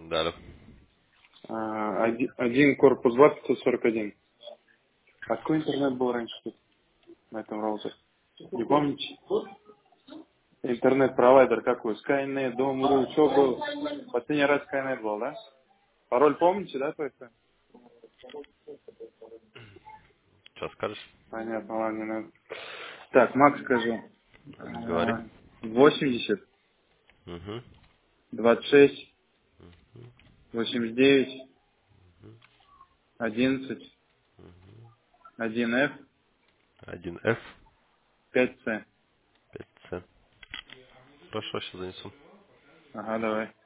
Да, да. Один корпус 2, 541. А какой интернет был раньше тут на этом роутере? Не помните? Интернет-провайдер какой? Skynet, Dom.ru, что был? Последний раз Skynet был, да? Пароль помните, да, то есть? Что скажешь? Понятно, ладно, не надо. Так, Макс, скажи. Говори. 80, Угу. 26, 89, 11, 1F, 1F, 5C. 5C. Хорошо, сейчас занесу. Ага, давай.